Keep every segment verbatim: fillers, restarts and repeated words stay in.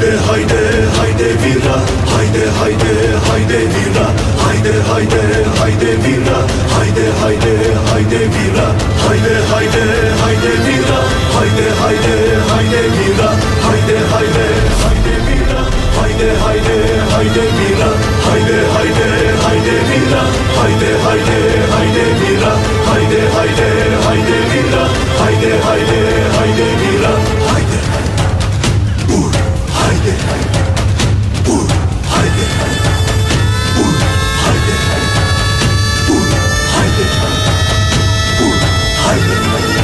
Hayde hayde hayde vira, hayde hayde hayde vira, hayde hayde hayde vira, hayde hayde hayde vira, hayde hayde hayde vira, hayde hayde hayde vira, hayde hayde hayde vira, hayde hayde hayde vira, hayde hayde hayde vira, hayde hayde hayde vira, hayde hayde hayde vira, hayde hayde hayde vira, hayde vur, hayde vur, hayde vur, hayde vur, hayde vur, hayde.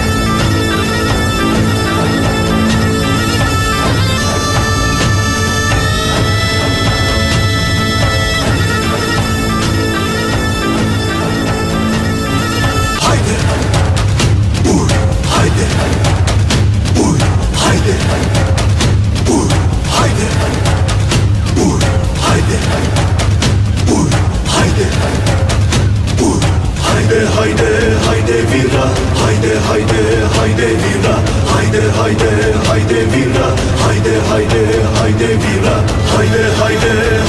Hayde hayde vira, hayde hayde hayde vira, hayde hayde hayde vira, hayde hayde hayde vira, hayde hayde